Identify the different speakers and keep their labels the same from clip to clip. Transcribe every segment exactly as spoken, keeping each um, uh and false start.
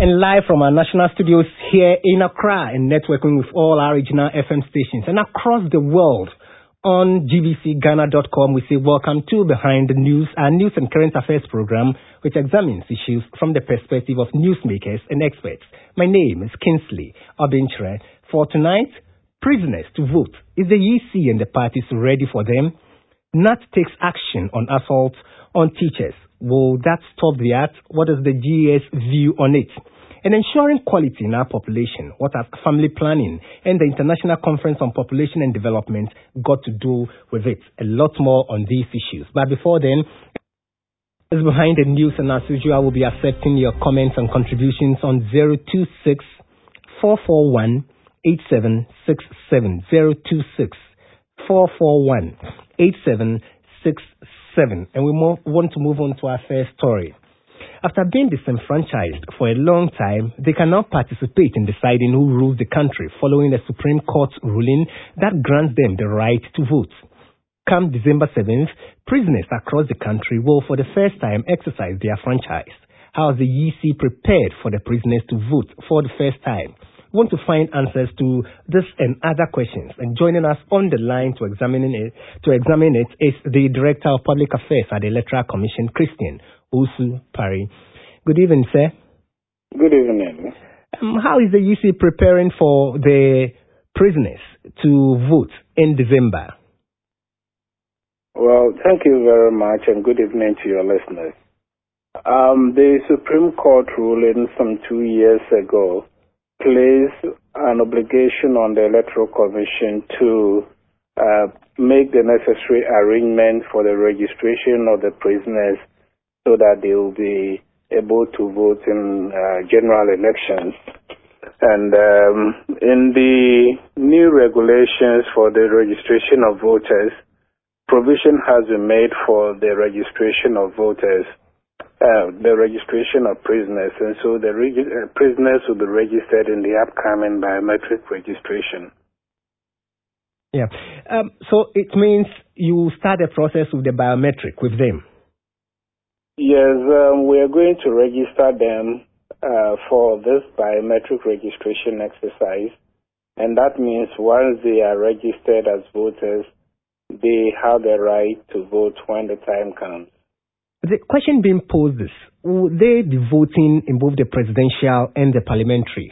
Speaker 1: And live from our national studios here in Accra and networking with all our regional F M stations and across the world on G B C Ghana dot com, we say welcome to Behind the News, our news and current affairs program, which examines issues from the perspective of newsmakers and experts. My name is Kingsley Obinchre. For tonight, prisoners to vote. Is the E C and the parties ready for them? N A T takes action on assault on teachers. Will that stop the act? What is the G S view on it? And ensuring quality in our population. What has family planning and the International Conference on Population and Development got to do with it? A lot more on these issues. But before then, as Behind the News, and as usual, I will be accepting your comments and contributions on zero two six, four four one, eight seven six seven. zero two six, four four one, eight seven six seven. And we move, want to move on to our first story. After being disenfranchised for a long time, they can now participate in deciding who rules the country following the Supreme Court ruling that grants them the right to vote. Come December seventh, prisoners across the country will for the first time exercise their franchise. How is the E C prepared for the prisoners to vote for the first time? We want to find answers to this and other questions. And joining us on the line to examine it, to examine it is the Director of Public Affairs at the Electoral Commission, Christian Osu Parry. Good evening, sir.
Speaker 2: Good evening.
Speaker 1: Um, how is the E C preparing for the prisoners to vote in December?
Speaker 2: Well, thank you very much, and good evening to your listeners. Um, the Supreme Court ruling some two years ago placed an obligation on the Electoral Commission to uh, make the necessary arrangements for the registration of the prisoners so that they will be able to vote in uh, general elections. And um, in the new regulations for the registration of voters, provision has been made for the registration of voters, uh, the registration of prisoners, and so the reg- uh, prisoners will be registered in the upcoming biometric registration.
Speaker 1: Yeah. Um, so it means you start the process with the biometric with them?
Speaker 2: Yes, um, we are going to register them uh, for this biometric registration exercise, and that means once they are registered as voters, they have the right to vote when the time comes.
Speaker 1: The question being posed is, will they be voting in both the presidential and the parliamentary?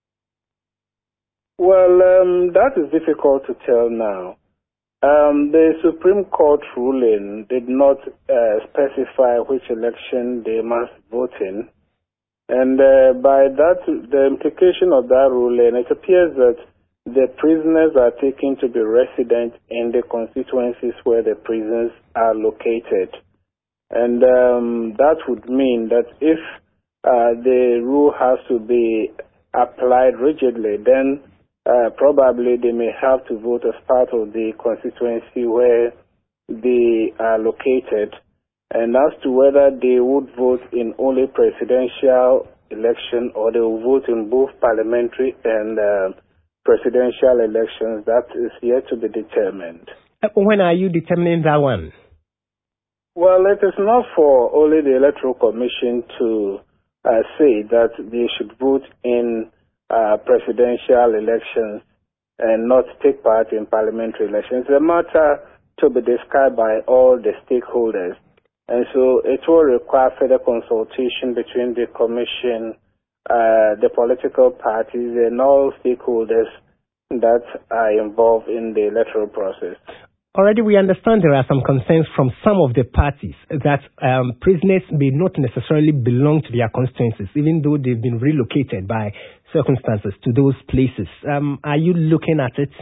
Speaker 2: Well, um, that is difficult to tell now. Um, the Supreme Court ruling did not uh, specify which election they must vote in. And uh, by that, the implication of that ruling, it appears that the prisoners are taken to be resident in the constituencies where the prisons are located. And um, that would mean that if uh, the rule has to be applied rigidly, then uh, probably they may have to vote as part of the constituency where they are located. And as to whether they would vote in only presidential election or they will vote in both parliamentary and uh, presidential elections, that is yet to be determined.
Speaker 1: When are you determining that one?
Speaker 2: Well, it is not for only the Electoral Commission to uh, say that they should vote in uh, presidential elections and not take part in parliamentary elections. It's a matter to be discussed by all the stakeholders. And so it will require further consultation between the Commission, uh, the political parties, and all stakeholders that are involved in the electoral process.
Speaker 1: Already we understand there are some concerns from some of the parties that um, prisoners may not necessarily belong to their constituencies, even though they've been relocated by circumstances to those places. Um, are you looking at it?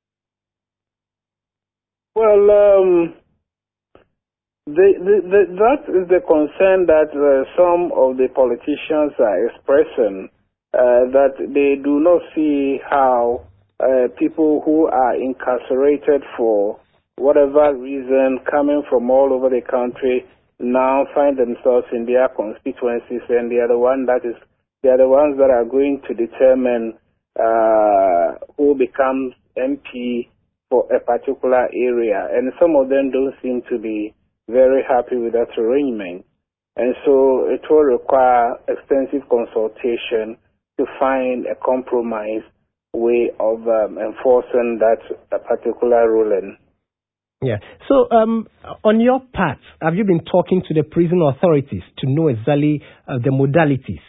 Speaker 2: Well, um, the, the, the, that is the concern that uh, some of the politicians are expressing, uh, that they do not see how uh, people who are incarcerated for whatever reason, coming from all over the country, now find themselves in their constituencies, and they are the one that is, they are the ones that are going to determine uh, who becomes M P for a particular area. And some of them don't seem to be very happy with that arrangement. And so it will require extensive consultation to find a compromise way of um, enforcing that uh, particular ruling.
Speaker 1: Yeah. So, um, on your part, have you been talking to the prison authorities to know exactly uh, the modalities?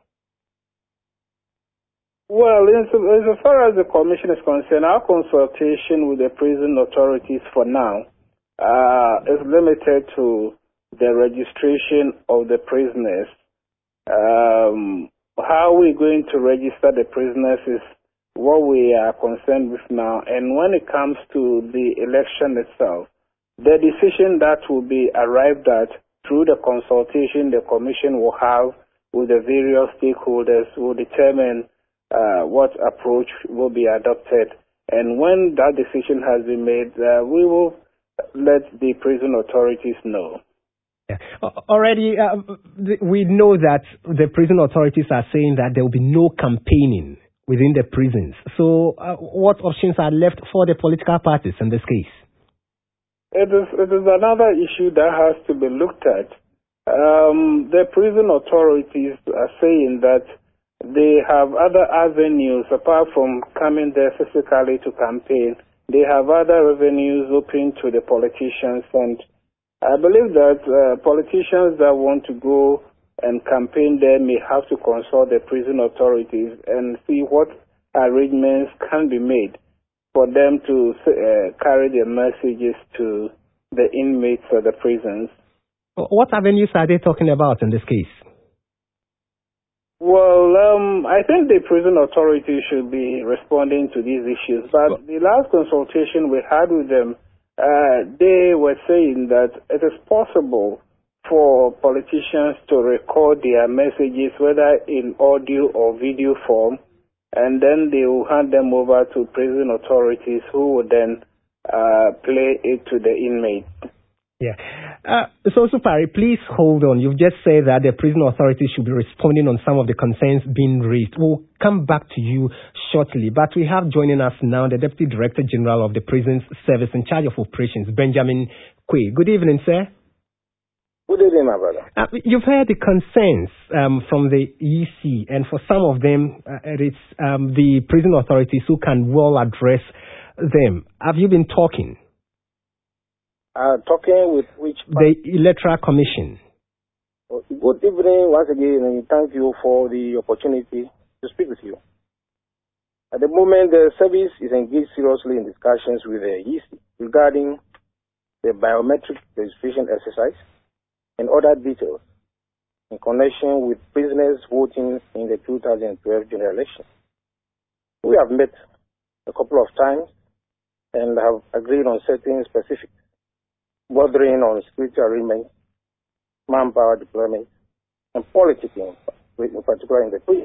Speaker 2: Well, as, as far as the commission is concerned, our consultation with the prison authorities for now uh, is limited to the registration of the prisoners. Um, how we're going to register the prisoners is what we are concerned with now. And when it comes to the election itself, the decision that will be arrived at through the consultation the commission will have with the various stakeholders will determine uh, what approach will be adopted. And when that decision has been made, uh, we will let the prison authorities know.
Speaker 1: Yeah. Already, uh, we know that the prison authorities are saying that there will be no campaigning within the prisons. So uh, what options are left for the political parties in this case?
Speaker 2: It is, it is another issue that has to be looked at. Um, the prison authorities are saying that they have other avenues apart from coming there physically to campaign. They have other avenues open to the politicians, and I believe that uh, politicians that want to go and campaign there may have to consult the prison authorities and see what arrangements can be made for them to uh, carry their messages to the inmates of the prisons.
Speaker 1: What avenues are they talking about in this case?
Speaker 2: Well, um, I think the prison authorities should be responding to these issues. But well, the last consultation we had with them, uh, they were saying that it is possible for politicians to record their messages, whether in audio or video form, and then they will hand them over to prison authorities who will then uh, play it to the inmates.
Speaker 1: Yeah. Uh, so, Supari, please hold on. You've just said that the prison authorities should be responding on some of the concerns being raised. We'll come back to you shortly. But we have joining us now the Deputy Director General of the Prisons Service in charge of operations, Benjamin Quay. Good evening, sir.
Speaker 3: Good evening, my brother.
Speaker 1: Uh, you've heard the concerns um, from the E C, and for some of them, uh, it's um, the prison authorities who can well address them. Have you been talking?
Speaker 3: Uh, talking with which part?
Speaker 1: The Electoral Commission.
Speaker 3: Good evening once again, and thank you for the opportunity to speak with you. At the moment, the service is engaged seriously in discussions with the E C regarding the biometric registration exercise and other details in connection with prisoners voting in the two thousand twelve general election. We have met a couple of times and have agreed on certain specifics, bordering on security arrangements, manpower deployment, and politics, in, in particular in the prison.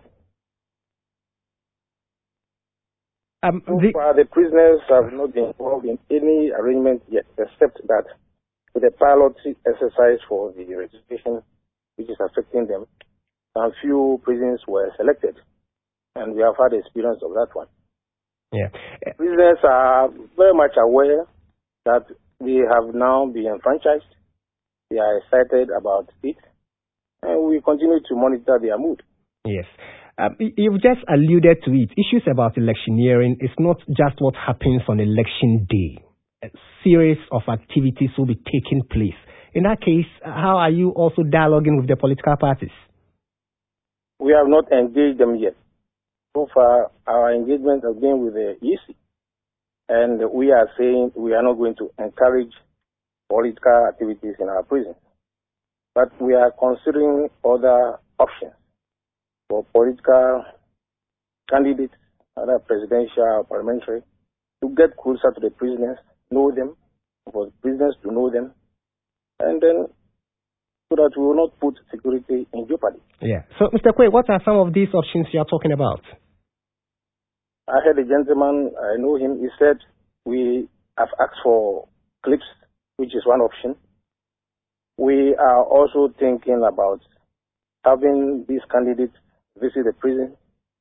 Speaker 1: Um,
Speaker 3: so
Speaker 1: the,
Speaker 3: far, the prisoners have not been involved in any arrangement yet, except that with a pilot exercise for the registration, which is affecting them, and few prisons were selected, and we have had experience of that one.
Speaker 1: Yeah.
Speaker 3: Prisoners are very much aware that they have now been enfranchised. They are excited about it, and we continue to monitor their mood.
Speaker 1: Yes. Um, you've just alluded to it. Issues about electioneering is not just what happens on election day. A series of activities will be taking place. In that case, how are you also dialoguing with the political parties?
Speaker 3: We have not engaged them yet. So far, our engagement has been with the E C. And we are saying we are not going to encourage political activities in our prisons. But we are considering other options for political candidates, either presidential or parliamentary, to get closer to the prisoners, know them, for the prisoners to know them, and then so that we will not put security in jeopardy.
Speaker 1: Yeah. So, Mister Quay, what are some of these options you are talking about?
Speaker 3: I heard a gentleman, I know him, he said we have asked for clips, which is one option. We are also thinking about having these candidates visit the prison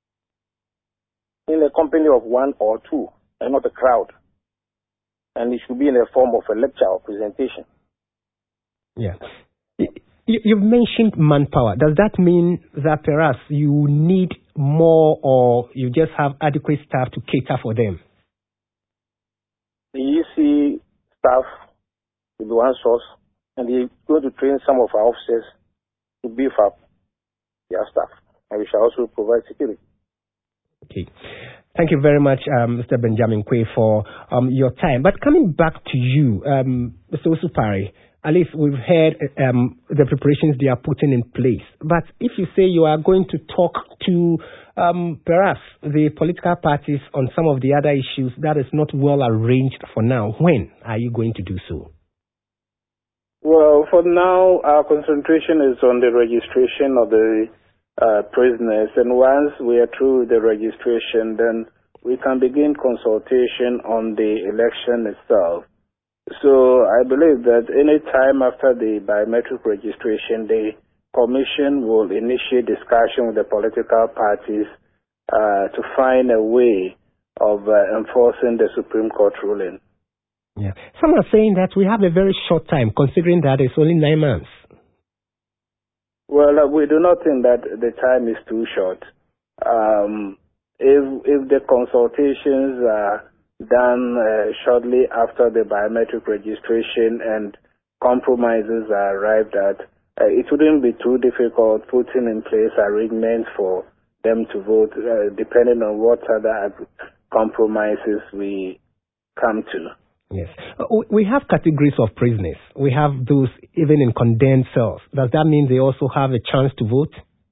Speaker 3: in the company of one or two, and not a crowd. And it should be in the form of a lecture or presentation.
Speaker 1: Yeah. You, you've mentioned manpower. Does that mean that perhaps you need more, or you just have adequate staff to cater for them?
Speaker 3: The E C staff will be one source, and they're going to train some of our officers to beef up their staff, and we shall also provide security.
Speaker 1: Okay. Thank you very much, um, Mister Benjamin Quay, for um, your time. But coming back to you, um, Mister Osupari, at least we've heard um, the preparations they are putting in place. But if you say you are going to talk to um, perhaps the political parties on some of the other issues that is not well arranged for now, when are you going to do so?
Speaker 2: Well, for now, our concentration is on the registration of the uh, prisoners. And once we are through with the registration, then we can begin consultation on the election itself. So I believe that any time after the biometric registration, the Commission will initiate discussion with the political parties uh, to find a way of uh, enforcing the Supreme Court ruling.
Speaker 1: Yeah. Some are saying that we have a very short time, considering that it's only nine months.
Speaker 2: Well, uh, we do not think that the time is too short. Um, if if the consultations are done uh, shortly after the biometric registration and compromises are arrived at, uh, it wouldn't be too difficult putting in place arrangements for them to vote, uh, depending on what other compromises we come to.
Speaker 1: Yes. We have categories of prisoners. We have those even in condemned cells. Does that mean they also have a chance to vote?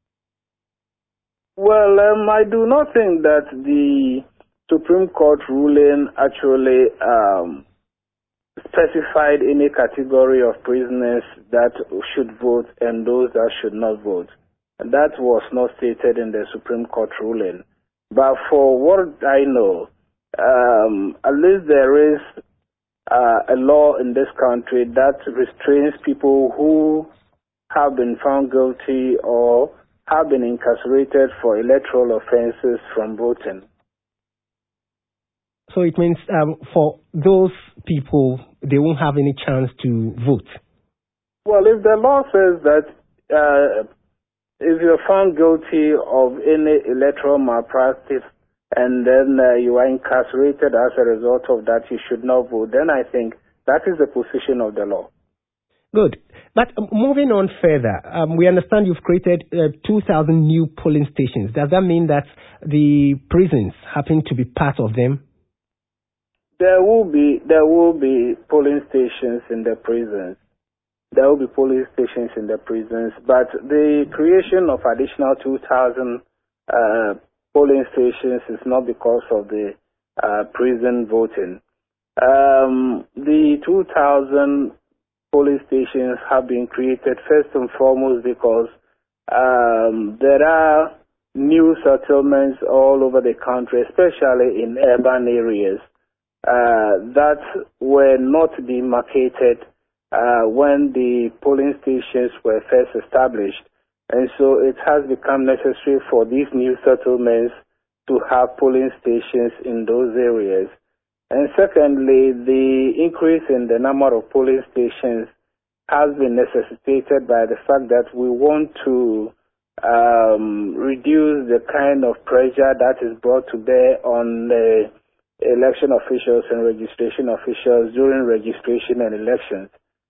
Speaker 2: Well, um, I do not think that the Supreme Court ruling actually um, specified any category of prisoners that should vote and those that should not vote. That was not stated in the Supreme Court ruling. But for what I know, um, at least there is uh, a law in this country that restrains people who have been found guilty or have been incarcerated for electoral offenses from voting.
Speaker 1: So it means um, for those people, they won't have any chance to vote?
Speaker 2: Well, if the law says that uh, if you're found guilty of any electoral malpractice and then uh, you are incarcerated as a result of that, you should not vote, then I think that is the position of the law.
Speaker 1: Good. But um, moving on further, um, we understand you've created uh, two thousand new polling stations. Does that mean that the prisons happen to be part of them?
Speaker 2: There will be there will be polling stations in the prisons. There will be polling stations in the prisons, but the creation of additional two thousand uh, polling stations is not because of the uh, prison voting. Um, the two thousand polling stations have been created first and foremost because um, there are new settlements all over the country, especially in urban areas, uh, that were not demarcated uh, when the polling stations were first established. And so it has become necessary for these new settlements to have polling stations in those areas. And secondly, the increase in the number of polling stations has been necessitated by the fact that we want to um, reduce the kind of pressure that is brought to bear on the election officials and registration officials during registration and elections.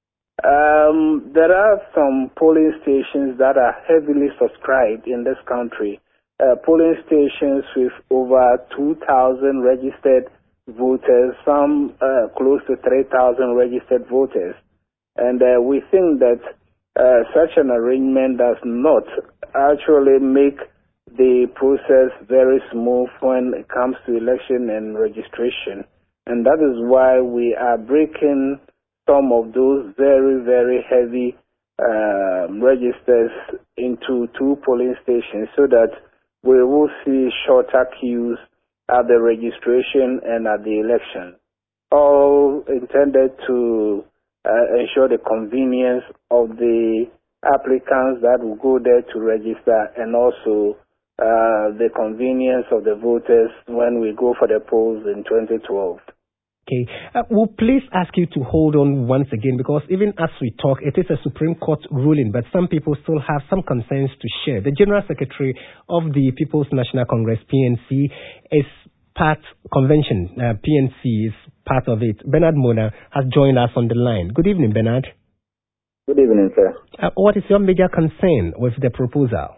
Speaker 2: Um, there are some polling stations that are heavily subscribed in this country, uh, polling stations with over two thousand registered voters, some uh, close to three thousand registered voters. And uh, we think that uh, such an arrangement does not actually make the process very smooth when it comes to election and registration. And that is why we are breaking some of those very, very heavy uh, registers into two polling stations so that we will see shorter queues at the registration and at the election, all intended to uh, ensure the convenience of the applicants that will go there to register and also uh, the convenience of the voters when we go for the polls in twenty twelve.
Speaker 1: Okay. Uh, we'll please ask you to hold on once again, because even as we talk, it is a Supreme Court ruling, but some people still have some concerns to share. The General Secretary of the People's National Congress, P N C, is part convention. Uh, P N C is part of it. Bernard Mona has joined us on the line. Good evening, Bernard.
Speaker 4: Good evening, sir.
Speaker 1: Uh, what is your major concern with the proposal?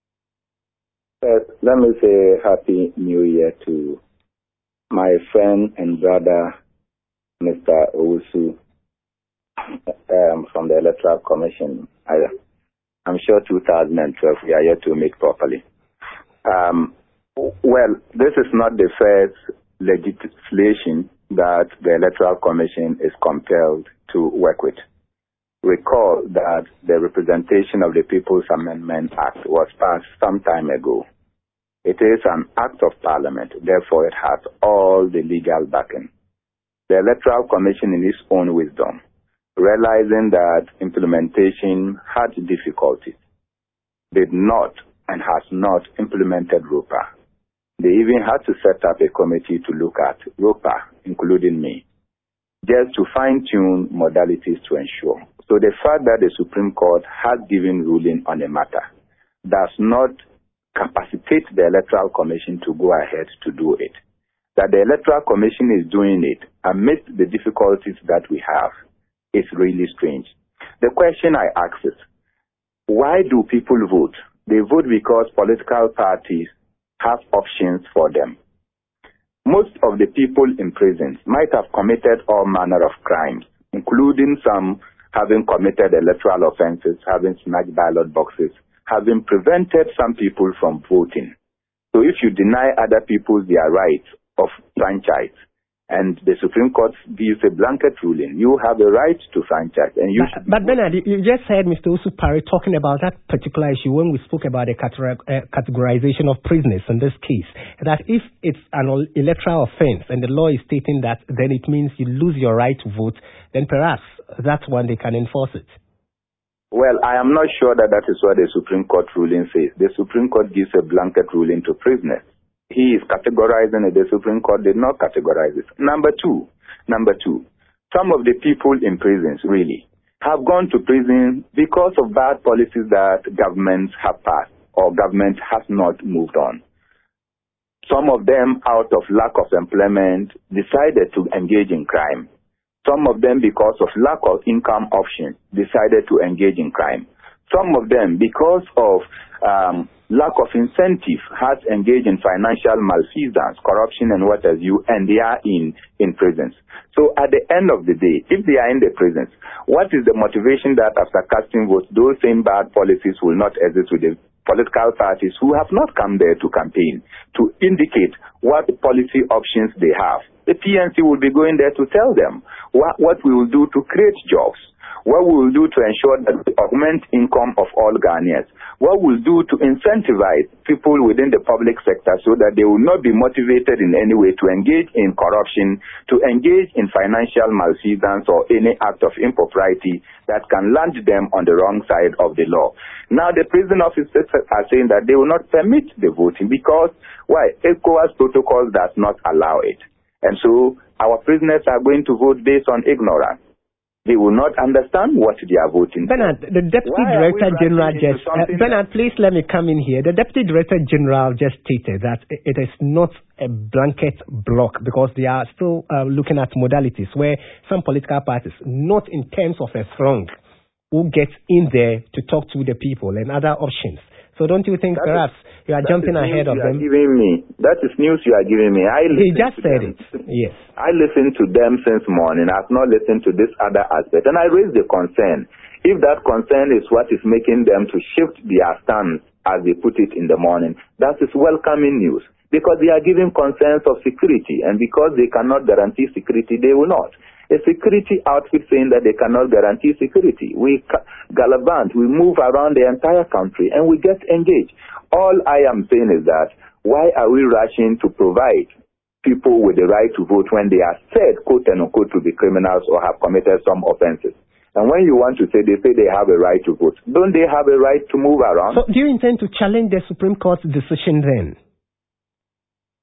Speaker 4: First, let me say Happy New Year to my friend and brother, Mister Owusu, um, from the Electoral Commission. I, I'm sure two thousand twelve we are yet to meet properly. Um, well, this is not the first legislation that the Electoral Commission is compelled to work with. Recall that the Representation of the People's Amendment Act was passed some time ago. It is an act of parliament, therefore it has all the legal backing. The Electoral Commission, in its own wisdom, realizing that implementation had difficulties, did not and has not implemented ROPA. They even had to set up a committee to look at ROPA, including me, just to fine-tune modalities to ensure. So the fact that the Supreme Court has given ruling on a matter does not capacitate the Electoral Commission to go ahead to do it. That the Electoral Commission is doing it amidst the difficulties that we have is really strange. The question I ask is, why do people vote? They vote because political parties have options for them. Most of the people in prisons might have committed all manner of crimes, including some having committed electoral offenses, having snatched ballot boxes, having prevented some people from voting. So if you deny other people their right of franchise, and the Supreme Court gives a blanket ruling, you have a right to franchise. And you
Speaker 1: But, but Bernard, you just heard Mister Usupari talking about that particular issue when we spoke about the categorization of prisoners in this case, that if it's an electoral offense and the law is stating that, then it means you lose your right to vote, then perhaps that's when they can enforce it.
Speaker 4: Well, I am not sure that that is what the Supreme Court ruling says. The Supreme Court gives a blanket ruling to prisoners. He is categorizing it. The Supreme Court did not categorize it. Number two, number two, some of the people in prisons really have gone to prison because of bad policies that governments have passed or government has not moved on. Some of them, out of lack of employment, decided to engage in crime. Some of them, because of lack of income options, decided to engage in crime. Some of them, because of um, lack of incentive, has engaged in financial malfeasance, corruption, and what have you, and they are in, in prisons. So at the end of the day, if they are in the prisons, what is the motivation that after casting votes, those same bad policies will not exist with the political parties who have not come there to campaign, to indicate what policy options they have? The P N C will be going there to tell them what, what we will do to create jobs, what we will do to ensure that we augment income of all Ghanaians, what we'll do to incentivize people within the public sector so that they will not be motivated in any way to engage in corruption, to engage in financial malfeasance or any act of impropriety that can land them on the wrong side of the law. Now the prison officers are saying that they will not permit the voting because, why? ECOWAS protocol does not allow it. And so our prisoners are going to vote based on ignorance. They will not understand what they are voting
Speaker 1: Bernard,
Speaker 4: for.
Speaker 1: the Deputy
Speaker 4: Why
Speaker 1: Director General just... Uh, Bernard, please let me come in here. The Deputy Director General just stated that it is not a blanket block because they are still uh, looking at modalities where some political parties, not in terms of a throng, will get in there to talk to the people and other options. So don't you think that perhaps is, you are jumping ahead of them?
Speaker 4: Giving me. That is news you are giving me. I
Speaker 1: he just said
Speaker 4: them.
Speaker 1: it. Yes.
Speaker 4: I listened to them since morning. I have not listened to this other aspect. And I raised the concern. If that concern is what is making them to shift their stance, as they put it in the morning, that is welcoming news. Because they are giving concerns of security. And because they cannot guarantee security, they will not. A security outfit saying that they cannot guarantee security. We gallivant, we move around the entire country and we get engaged. All I am saying is that why are we rushing to provide people with the right to vote when they are said, quote and unquote, to be criminals or have committed some offenses? And when you want to say they say they have a right to vote, don't they have a right to move around?
Speaker 1: So do you intend to challenge the Supreme Court's decision then?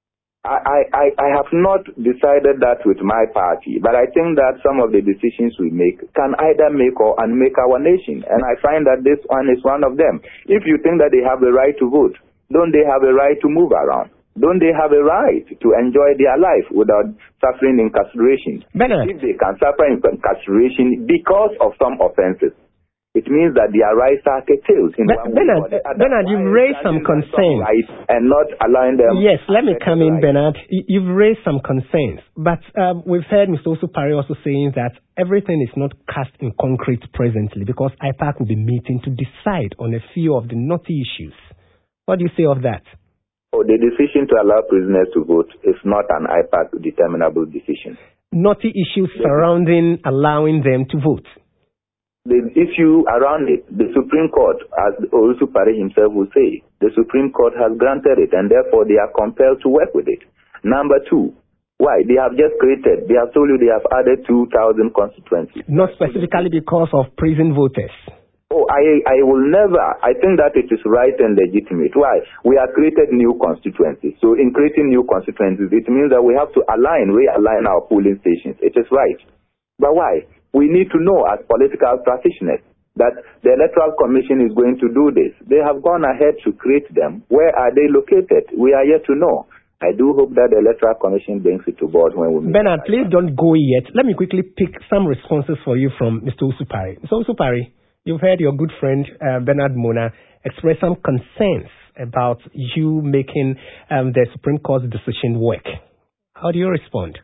Speaker 4: I, I, I have not decided that with my party, but I think that some of the decisions we make can either make or unmake our nation. And I find that this one is one of them. If you think that they have the right to vote, don't they have a right to move around? Don't they have a right to enjoy their life without suffering incarceration?
Speaker 1: Bernard.
Speaker 4: If they can suffer incarceration because of some offenses, it means that their rights are curtailed. In
Speaker 1: Be- Bernard, Bernard, you've raised some concerns.
Speaker 4: And not allowing them...
Speaker 1: Yes, let me come in, Bernard. You've raised some concerns. But um, we've heard Mister Osupari also saying that everything is not cast in concrete presently because I PAC will be meeting to decide on a few of the knotty issues. What do you say of that?
Speaker 4: Oh, the decision to allow prisoners to vote is not an I PAC determinable decision.
Speaker 1: Knotty issues surrounding allowing them to vote.
Speaker 4: The issue around it, the Supreme Court, as Osupari himself will say, the Supreme Court has granted it, and therefore they are compelled to work with it. Number two, why? They have just created, they have told you they have added two thousand constituencies.
Speaker 1: Not specifically because of prison voters.
Speaker 4: Oh, I I will never, I think that it is right and legitimate. Why? We have created new constituencies. So in creating new constituencies, it means that we have to align, realign our polling stations. It is right. But why? We need to know as political practitioners that the Electoral Commission is going to do this. They have gone ahead to create them. Where are they located? We are yet to know. I do hope that the Electoral Commission brings it to board when we meet.
Speaker 1: Bernard, please don't go yet. Let me quickly pick some responses for you from Mister Osupari. Mister Osupari, you've heard your good friend uh, Bernard Mona express some concerns about you making um, the Supreme Court's decision work. How do you respond?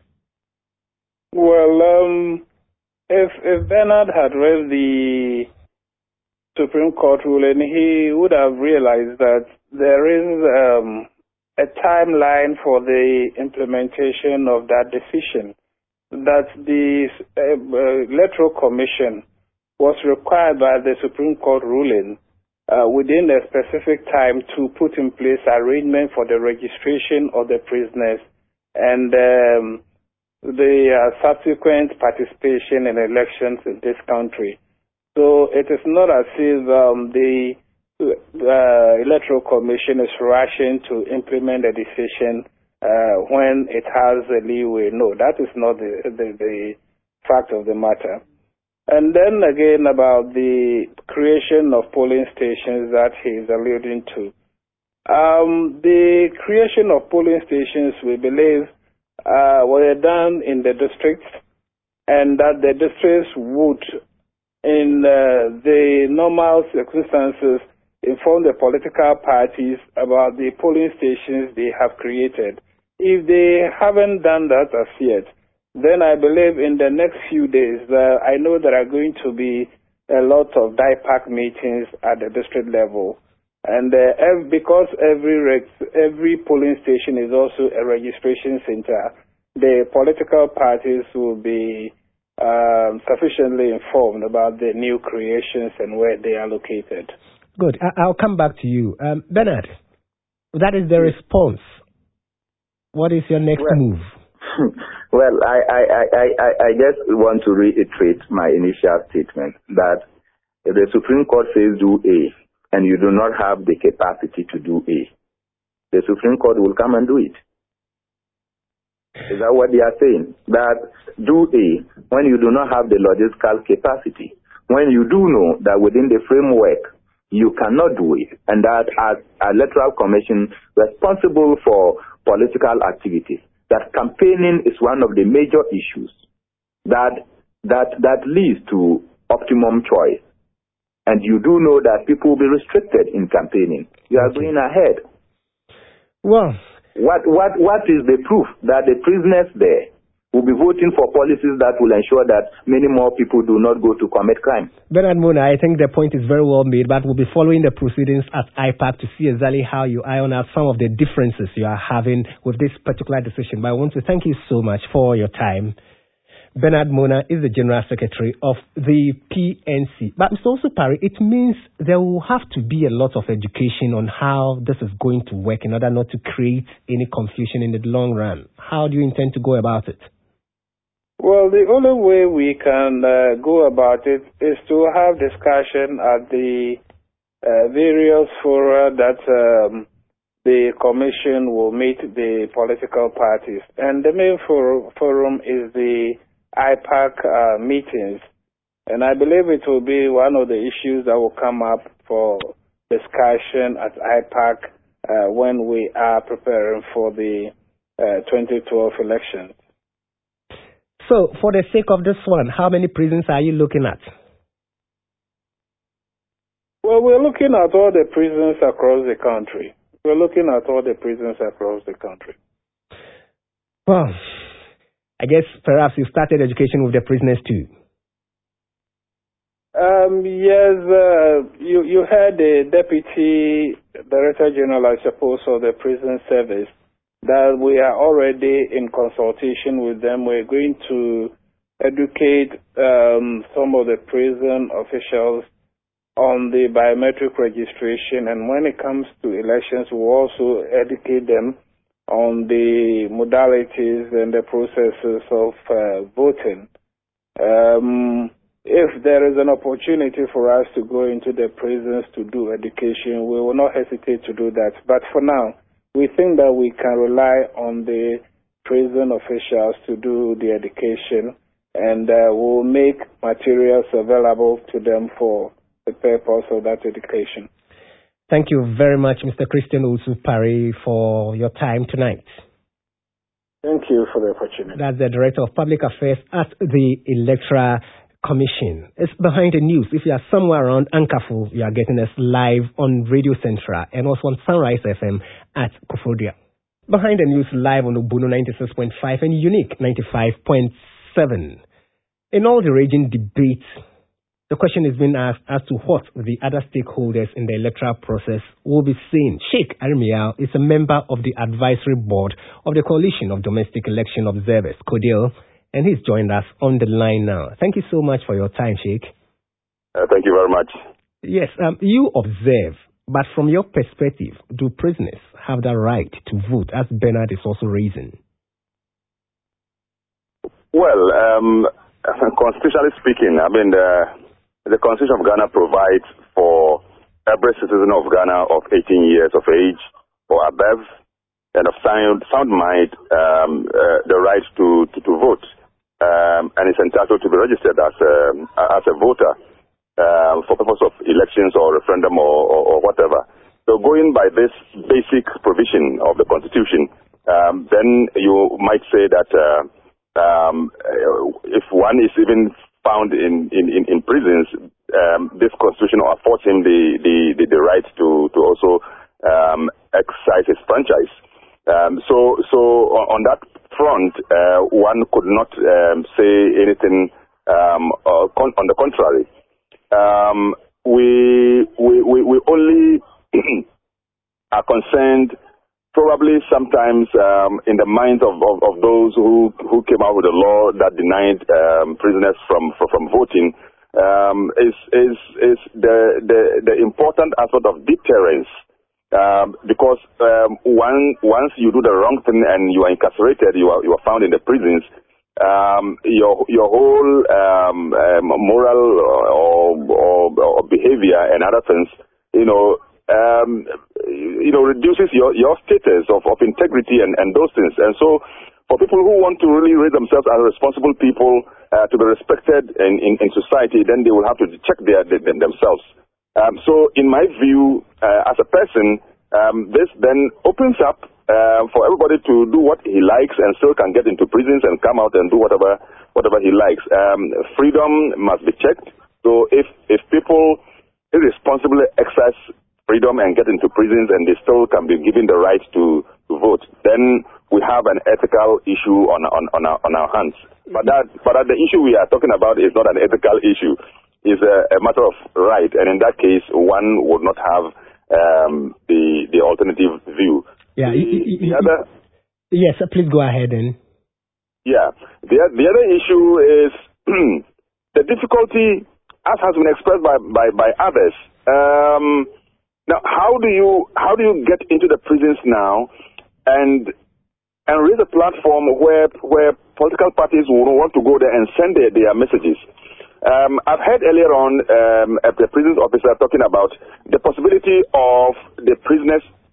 Speaker 2: Well, um... If if Bernard had read the Supreme Court ruling, he would have realized that there is um, a timeline for the implementation of that decision. That the uh, Electoral Commission was required by the Supreme Court ruling uh, within a specific time to put in place arrangement for the registration of the prisoners and um, the uh, subsequent participation in elections in this country. So it is not as if um, the uh, Electoral Commission is rushing to implement a decision uh, when it has a leeway. No, that is not the, the, the fact of the matter. And then again about the creation of polling stations that he is alluding to. Um, the creation of polling stations, we believe, Uh, were done in the districts, and that the districts would, in uh, the normal circumstances, inform the political parties about the polling stations they have created. If they haven't done that as yet, then I believe in the next few days, uh, I know there are going to be a lot of D I PAC meetings at the district level. And uh, ev- because every reg- every polling station is also a registration center, the political parties will be um, sufficiently informed about the new creations and where they are located.
Speaker 1: Good. I- I'll come back to you. Um, Bernard, that is the response. What is your next
Speaker 4: well,
Speaker 1: move?
Speaker 4: Well, I, I, I, I, I just want to reiterate my initial statement that if the Supreme Court says do A, and you do not have the capacity to do A, the Supreme Court will come and do it. Is that what they are saying? That do A when you do not have the logistical capacity, when you do know that within the framework you cannot do it, and that as an electoral commission responsible for political activities, that campaigning is one of the major issues that that that leads to optimum choice. And you do know that people will be restricted in campaigning. You are okay. Going ahead.
Speaker 1: Well,
Speaker 4: what what what is the proof that the prisoners there will be voting for policies that will ensure that many more people do not go to commit crime?
Speaker 1: Bernard Mona, I think the point is very well made, but we'll be following the proceedings at I PAC to see exactly how you iron out some of the differences you are having with this particular decision. But I want to thank you so much for your time. Bernard Mona is the General Secretary of the P N C. But Mister Osupari, it means there will have to be a lot of education on how this is going to work in order not to create any confusion in the long run. How do you intend to go about it?
Speaker 2: Well, the only way we can uh, go about it is to have discussion at the uh, various fora that um, the commission will meet the political parties. And the main for, forum is the I PAC uh, meetings. And I believe it will be one of the issues that will come up for discussion at I PAC uh, when we are preparing for the uh, twenty twelve elections.
Speaker 1: So, for the sake of this one, how many prisons are you looking at?
Speaker 2: Well, we're looking at all the prisons across the country. We're looking at all the prisons across the country.
Speaker 1: Well, I guess perhaps you started education with the prisoners too.
Speaker 2: Um, yes, uh, you, you had the Deputy Director General, I suppose, of the Prison Service, that we are already in consultation with them. We're going to educate um, some of the prison officials on the biometric registration, and when it comes to elections, we'll also educate them on the modalities and the processes of uh, voting. Um, if there is an opportunity for us to go into the prisons to do education, we will not hesitate to do that. But for now, we think that we can rely on the prison officials to do the education, and uh, we'll make materials available to them for the purpose of that education.
Speaker 1: Thank you very much, Mister Christian Owusu-Parry, for your time tonight.
Speaker 2: Thank you for the opportunity.
Speaker 1: That's the Director of Public Affairs at the Electoral Commission. It's behind the news. If you are somewhere around Ankafu, you are getting us live on Radio Central and also on Sunrise F M at Koforidua. Behind the news live on Ubuntu ninety-six point five and Unique ninety-five point seven. In all the raging debates, the question is being asked as to what the other stakeholders in the electoral process will be saying. Sheikh Arimiao is a member of the advisory board of the Coalition of Domestic Election Observers, CODEL, and he's joined us on the line now. Thank you so much for your time, Sheikh.
Speaker 5: Uh, thank you very much.
Speaker 1: Yes, um, you observe, but from your perspective, do prisoners have the right to vote, as Bernard is also raising?
Speaker 5: Well, um, constitutionally speaking, I mean, the The Constitution of Ghana provides for every citizen of Ghana of eighteen years of age or above and of sound, sound mind um, uh, the right to, to, to vote, um, and is entitled to be registered as a, as a voter uh, for purpose of elections or referendum or, or, or whatever. So going by this basic provision of the Constitution, um, then you might say that uh, um, if one is even found in, in, in, in prisons, um, this constitution affords him the, the, the, the right to, to also um, exercise his franchise. Um, so so on that front, uh, one could not um, say anything um, uh, con- on the contrary. Um, we, we, we, we only are concerned probably sometimes um, in the minds of, of, of those who, who came out with a law that denied um, prisoners from from, from voting um, is is is the, the the important aspect of deterrence, um, because um, one, once you do the wrong thing and you are incarcerated, you are you are found in the prisons, um, your your whole um, um, moral or, or or behavior and other things, you know. Um, you know, reduces your, your status of, of integrity and, and those things. And so for people who want to really raise themselves as responsible people uh, to be respected in, in, in society, then they will have to check their, their, themselves. Um, so in my view, uh, as a person, um, this then opens up uh, for everybody to do what he likes and still can get into prisons and come out and do whatever whatever he likes. Um, freedom must be checked. So if, if people irresponsibly exercise freedom and get into prisons and they still can be given the right to, to vote, then we have an ethical issue on on on our, on our hands. But that but the issue we are talking about is not an ethical issue; it's a, a matter of right, and in that case, one would not have um, the the alternative view.
Speaker 1: Yeah.
Speaker 5: The, the other.
Speaker 1: Yes, please go ahead then.
Speaker 5: Yeah. The the other issue is the difficulty, as has been expressed by by, by others. Um, Now, how do you how do you get into the prisons now, and and raise a platform where where political parties will want to go there and send their, their messages? Um, I've heard earlier on um, a, a prisons officer talking about the possibility of the prisoners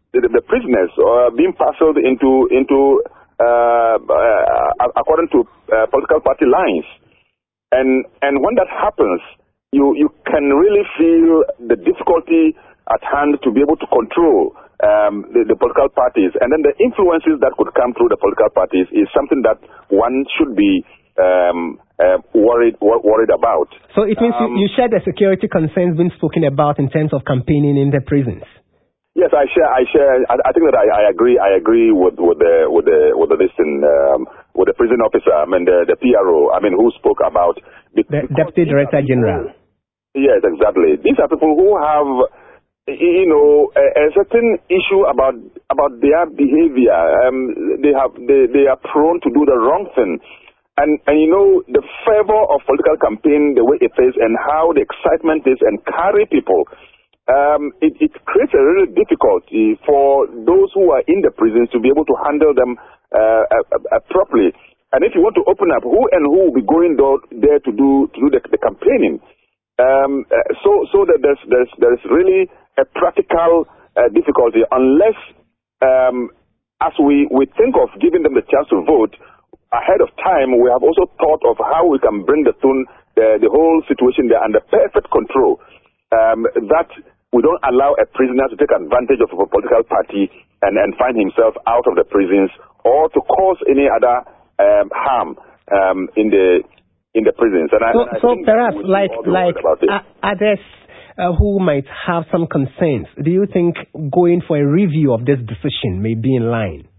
Speaker 5: the, the prisoners uh, being parceled into into uh, uh, according to uh, political party lines, and and when that happens, you you can really feel the difficulty at hand to be able to control um, the, the political parties, and then the influences that could come through the political parties is something that one should be um, uh, worried wor- worried about.
Speaker 1: So it means um, you, you share the security concerns being spoken about in terms of campaigning in the prisons.
Speaker 5: Yes, I share. I share. I, I think that I, I agree. I agree with, with the with the with the listen um, with the prison officer. I mean the, the P R O. I mean who spoke about
Speaker 1: the, the Deputy Director General.
Speaker 5: Yes, exactly. These are people who have, you know, a, a certain issue about about their behavior. Um, they have they, they are prone to do the wrong thing, and and you know the fervor of political campaign, the way it is, and how the excitement is, and carry people. Um, it, it creates a really difficulty for those who are in the prisons to be able to handle them uh, uh, uh, properly. And if you want to open up, who and who will be going there to do to do the, the campaigning? Um, uh, so so that there's there's there's really a practical uh, difficulty unless, um, as we, we think of giving them the chance to vote ahead of time, we have also thought of how we can bring the tune, the, the whole situation there under perfect control. Um, that we don't allow a prisoner to take advantage of a political party and, and find himself out of the prisons or to cause any other um, harm um, in the in the prisons. And
Speaker 1: so,
Speaker 5: I, I
Speaker 1: so perhaps like like uh, others uh, who might have some concerns, do you think going for a review of this decision may be in line?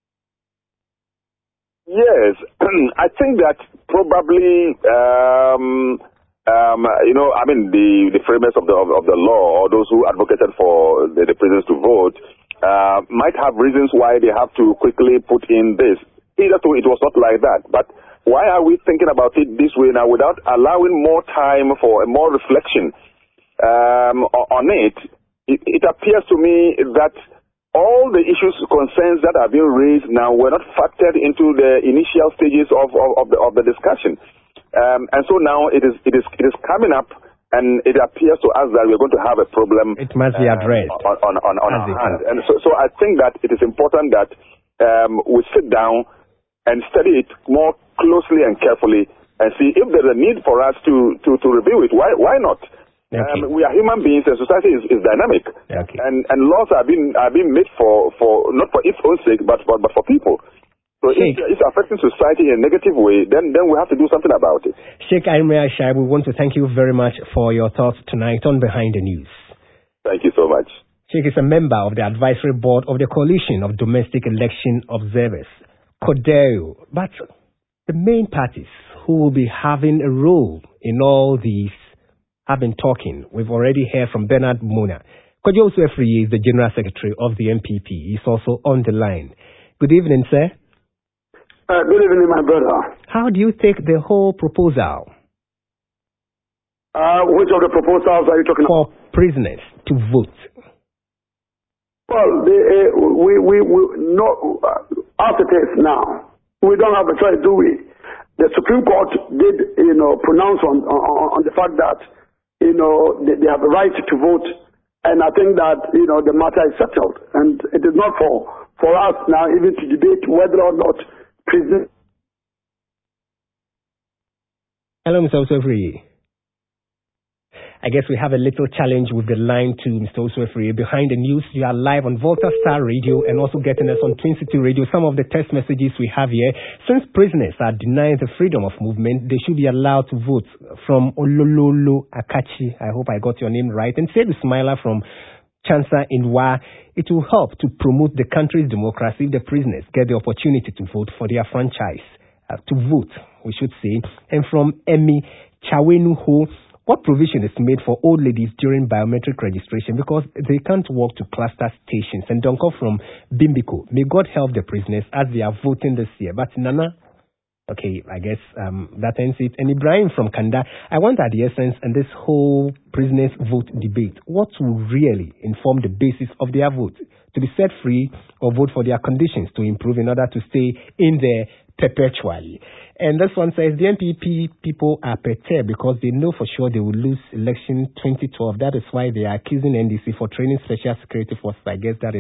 Speaker 5: Yes, I think that probably. Um, Um, you know, I mean, the, the framers of the of, of the law, or those who advocated for the, the prisoners to vote, uh, might have reasons why they have to quickly put in this. Hitherto, it was not like that. But why are we thinking about it this way now without allowing more time for a more reflection um, on it? it? It appears to me that all the issues, concerns that are being raised now were not factored into the initial stages of, of, of, the, of the discussion. Um, and so now it is it is it is coming up, and it appears to us that we're going to have a problem.
Speaker 1: It must be addressed
Speaker 5: uh, on on, on our hand. And so, so I think that it is important that um, we sit down and study it more closely and carefully, and see if there's a need for us to to, to review it. Why why not?
Speaker 1: Okay.
Speaker 5: Um, we are human beings, and society is, is dynamic,
Speaker 1: okay. and
Speaker 5: and laws are being are being made for, for not for its own sake, but for but for people. So if it's affecting society in a negative way, then, then we have to do something about it.
Speaker 1: Sheikh Arimea Shai, we want to thank you very much for your thoughts tonight on Behind the News.
Speaker 5: Thank you so much.
Speaker 1: Sheikh is a member of the advisory board of the Coalition of Domestic Election Observers, CODEO. But the main parties who will be having a role in all these have been talking. We've already heard from Bernard Mona. Kojo Osifo-Afriyie is the General Secretary of the M P P. He's also on the line. Good evening, sir.
Speaker 6: Uh, good evening, my brother.
Speaker 1: How do you take the whole proposal?
Speaker 6: Uh, which of the proposals are you talking
Speaker 1: about? For prisoners to vote.
Speaker 6: Well, the, uh, we, we, we, no, uh, as it is now, we don't have a choice, do we? The Supreme Court did, you know, pronounce on, on, on the fact that, you know, they, they have a right to vote. And I think that, you know, the matter is settled. And it is not for, for us now even to debate whether or not prison.
Speaker 1: Hello, Mister Osifo-Afriyie. I guess we have a little challenge with the line to Mister Osifo-Afriyie. Behind the News, you are live on Volta Star Radio and also getting us on Twin City Radio. Some of the text messages we have here. Since prisoners are denied the freedom of movement, they should be allowed to vote. From Olololo Akachi, I hope I got your name right. And Sedu Smiler from Chansa Inwa, it will help to promote the country's democracy if the prisoners get the opportunity to vote for their franchise. Uh, to vote, we should say. And from Emi Chawenuho, what provision is made for old ladies during biometric registration because they can't walk to cluster stations? And Donko from Bimbiko, may God help the prisoners as they are voting this year. But Nana, okay, I guess um, that ends it. And Ibrahim from Kanda, I want at the essence and this whole prisoners vote debate, what will really inform the basis of their vote? To be set free or vote for their conditions to improve in order to stay in there perpetually. And this one says the M P P people are perturbed because they know for sure they will lose election twenty twelve. That is why they are accusing N D C for training special security forces. I guess that is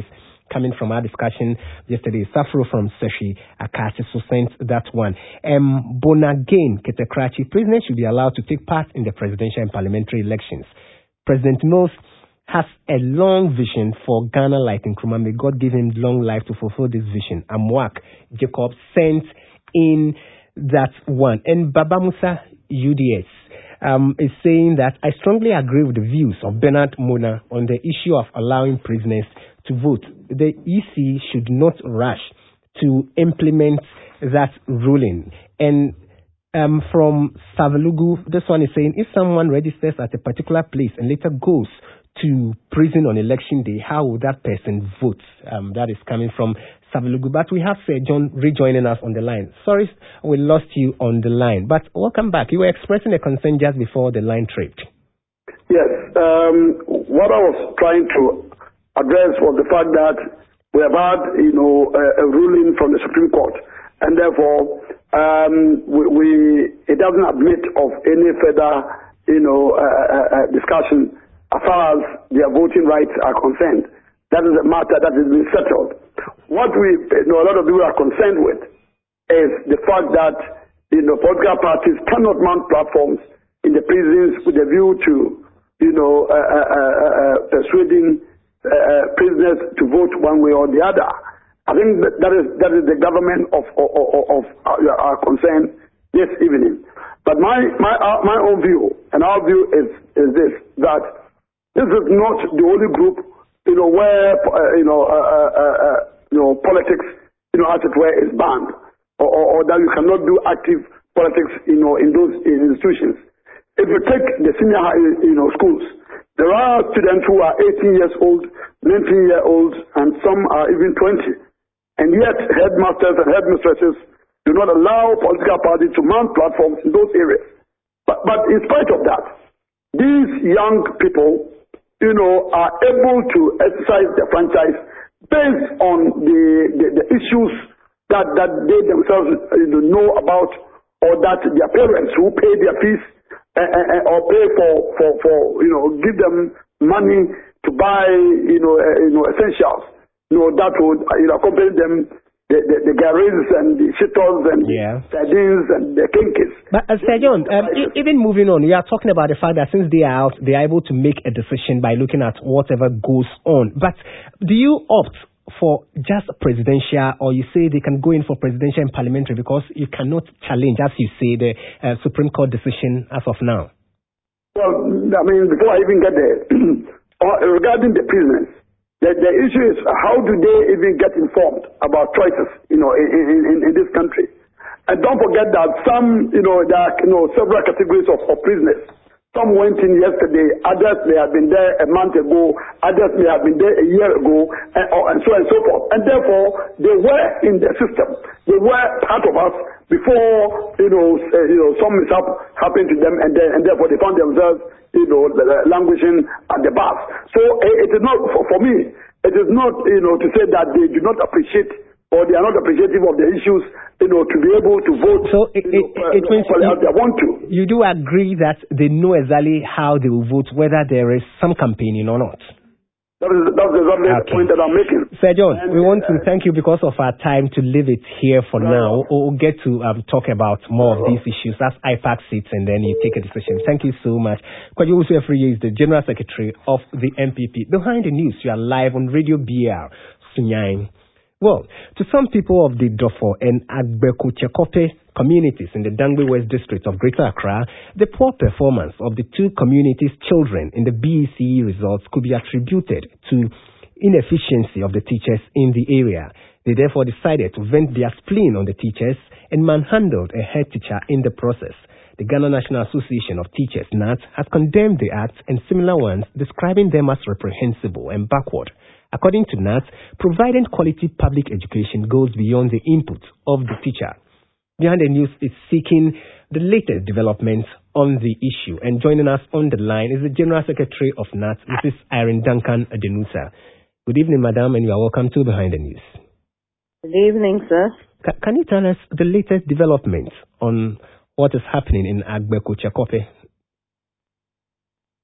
Speaker 1: coming from our discussion yesterday. Safro from Seshi Akati so sent that one. Um, Bonagain Ketekrachi, prisoners should be allowed to take part in the presidential and parliamentary elections. President Mills has a long vision for Ghana like Nkrumah. May God give him long life to fulfill this vision. Amwak Jacob sent in that one. And Baba Musa U D S um, is saying that I strongly agree with the views of Bernard Mona on the issue of allowing prisoners to vote. The E C should not rush to implement that ruling. And um, from Savalugu, this one is saying if someone registers at a particular place and later goes to prison on election day, how would that person vote? Um, that is coming from Savalugu. But we have Sir John rejoining us on the line. Sorry, we lost you on the line, but welcome back. You were expressing a concern just before the line tripped.
Speaker 6: Yes, um, what I was trying to address was the fact that we have had, you know, a, a ruling from the Supreme Court, and therefore um, we, we it doesn't admit of any further, you know, uh, uh, discussion as far as their voting rights are concerned. That is a matter that has been settled. What we, you know, a lot of people are concerned with is the fact that, you know, political parties cannot mount platforms in the prisons with a view to, you know, uh, uh, uh, uh, persuading uh, uh, prisoners to vote one way or the other. I think that, that is that is the government of of, of, of our, our concern this evening. But my my uh, my own view and our view is is this, that this is not the only group, you know, where uh, you know uh, uh, uh, you know politics, you know, as it were, is banned, or, or, or that you cannot do active politics, you know, in those institutions. If you take the senior high, you know, schools, there are students who are eighteen years old, nineteen year olds, and some are even twenty, and yet headmasters and headmistresses do not allow political parties to mount platforms in those areas. But but in spite of that, these young people, you know, are able to exercise their franchise based on the, the, the issues that, that they themselves you know, know about, or that their parents who pay their fees uh, uh, or pay for, for, for, you know, give them money to buy, you know, uh, you know, essentials, you know, that would, you know, accompany them, the, the, the garries and the shittles and yeah. the sardines and the kinkis.
Speaker 1: But uh, Sir John, um, e- even moving on, we are talking about the fact that since they are out, they are able to make a decision by looking at whatever goes on. But do you opt for just presidential, or you say they can go in for presidential and parliamentary because you cannot challenge, as you say, the uh, Supreme Court decision as of now?
Speaker 6: Well, I mean, before I even get there, regarding the prisoners, The, the issue is how do they even get informed about choices, you know, in, in, in this country. And don't forget that some, you know, there are, you know, several categories of, of prisoners. Some went in yesterday, others may have been there a month ago, others may have been there a year ago, and, or, and so on and so forth. And therefore, they were in the system. They were part of us before, you know, uh, you know, some mishap happened to them, and then, and therefore they found themselves, you know, languishing at the bars. So uh, it is not, for, for me, it is not, you know, to say that they do not appreciate or they are not appreciative of the issues, you know, to be able to vote. So it, you know, it, it means you, they want to.
Speaker 1: You do agree that they know exactly how they will vote, whether there is some campaigning or not?
Speaker 6: That is, that's exactly okay. the point that I'm making.
Speaker 1: Sir John, and, we want
Speaker 6: uh,
Speaker 1: to thank you because of our time to leave it here for uh, now. We'll get to um, talk about more uh, of these issues. That's I PAC sits and then you take a decision. Thank you so much. Kwaji Owusu-Afriyie is the General Secretary of the M P P. Behind the news, you are live on Radio B R, Sunyang. Well, to some people of the Dofo and Agbeku-Chekope communities in the Dangbe West district of Greater Accra, the poor performance of the two communities' children in the B E C E results could be attributed to inefficiency of the teachers in the area. They therefore decided to vent their spleen on the teachers and manhandled a head teacher in the process. The Ghana National Association of Teachers, N A T, has condemned the acts and similar ones, describing them as reprehensible and backward. According to N A T, providing quality public education goes beyond the input of the teacher. Behind the News is seeking the latest developments on the issue. And joining us on the line is the General Secretary of N A T, Missus Irene Duncan Adenusa. Good evening, Madam, and you are welcome to Behind the News.
Speaker 7: Good evening, sir.
Speaker 1: C- can you tell us the latest developments on what is happening in Agbeku-Chekope?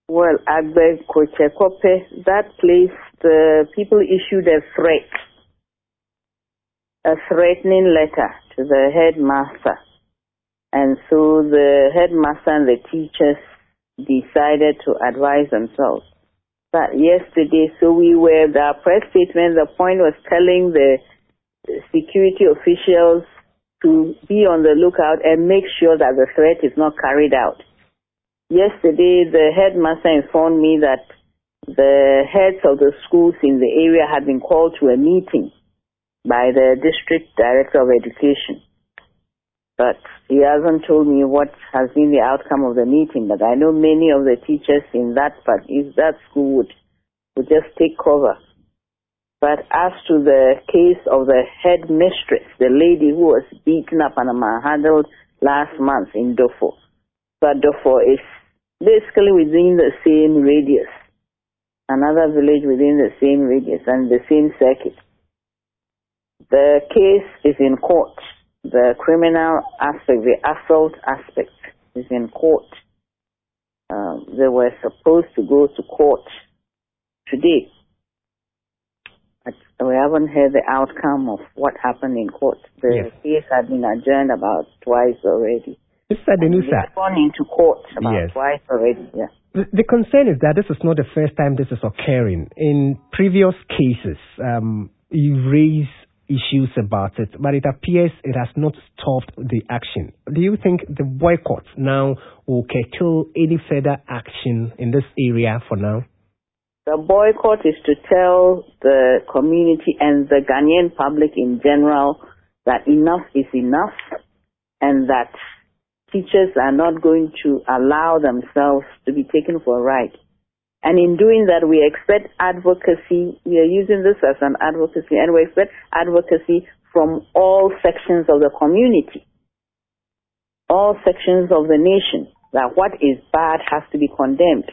Speaker 7: Well, at the Kochekope, that place, the people issued a threat, a threatening letter to the headmaster. And so the headmaster and the teachers decided to advise themselves. But yesterday, so we were, the press statement, the point was telling the security officials to be on the lookout and make sure that the threat is not carried out. Yesterday, the headmaster informed me that the heads of the schools in the area had been called to a meeting by the district director of education. But he hasn't told me what has been the outcome of the meeting. But I know many of the teachers in that part, if that school would, would just take cover. But as to the case of the headmistress, the lady who was beaten up and manhandled last month in Dofo, but Dofo is basically within the same radius, another village within the same radius and the same circuit. The case is in court. The criminal aspect, the assault aspect is in court. Um, they were supposed to go to court today. But we haven't heard the outcome of what happened in court. The yes. case had been adjourned about twice already.
Speaker 1: Mister Denusa.
Speaker 7: They have gone into court about yes. twice already. Yeah.
Speaker 1: The, the concern is that this is not the first time this is occurring. In previous cases, um, you raise issues about it, but it appears it has not stopped the action. Do you think the boycott now will curtail any further action in this area for now?
Speaker 7: The boycott is to tell the community and the Ghanaian public in general that enough is enough and that teachers are not going to allow themselves to be taken for a ride. And in doing that, we expect advocacy. We are using this as an advocacy, and we expect advocacy from all sections of the community, all sections of the nation, that what is bad has to be condemned.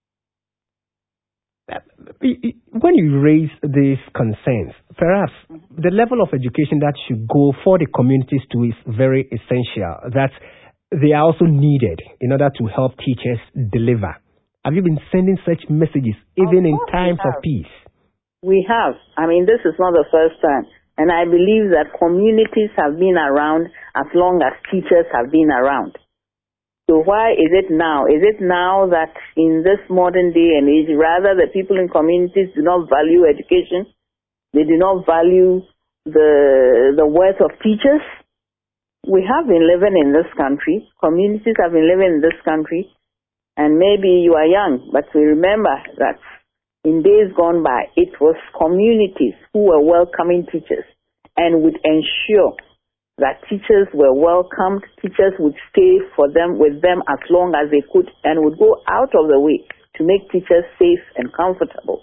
Speaker 1: When you raise these concerns, perhaps mm-hmm. the level of education that should go for the communities too is very essential, that they are also needed in order to help teachers deliver. Have you been sending such messages even in times of peace?
Speaker 7: We have. I mean, this is not the first time. And I believe that communities have been around as long as teachers have been around. So why is it now? Is it now that in this modern day and age, rather the people in communities do not value education? They do not value the the worth of teachers? We have been living in this country. Communities have been living in this country. And maybe you are young, but we remember that in days gone by, it was communities who were welcoming teachers and would ensure that teachers were welcomed, teachers would stay for them with them as long as they could and would go out of the way to make teachers safe and comfortable.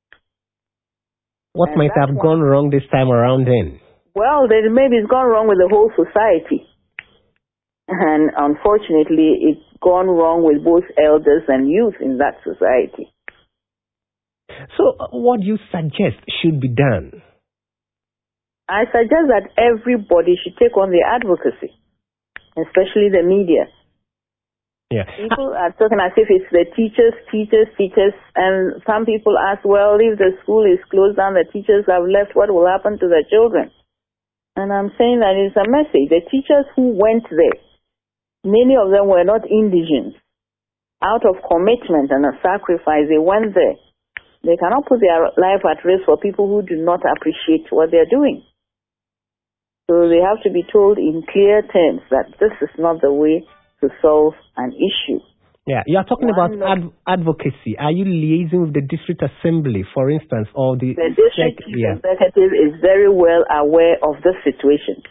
Speaker 1: What
Speaker 7: and
Speaker 1: might have one, gone wrong this time around then?
Speaker 7: Well, then maybe it's gone wrong with the whole society. And unfortunately, it's gone wrong with both elders and youth in that society.
Speaker 1: So what do you suggest should be done?
Speaker 7: I suggest that everybody should take on the advocacy, especially the media.
Speaker 1: Yeah.
Speaker 7: People are talking as if it's the teachers, teachers, teachers, and some people ask, well, if the school is closed down, the teachers have left, what will happen to the children? And I'm saying that it's a message. The teachers who went there, many of them were not indigents. Out of commitment and a sacrifice, they went there. They cannot put their life at risk for people who do not appreciate what they're doing. So they have to be told in clear terms that this is not the way to solve an issue.
Speaker 1: Yeah, you are talking One about ad- advocacy. Are you liaising with the district assembly, for instance, or the...
Speaker 7: The district
Speaker 1: sec- yeah.
Speaker 7: executive is very well aware of this situation.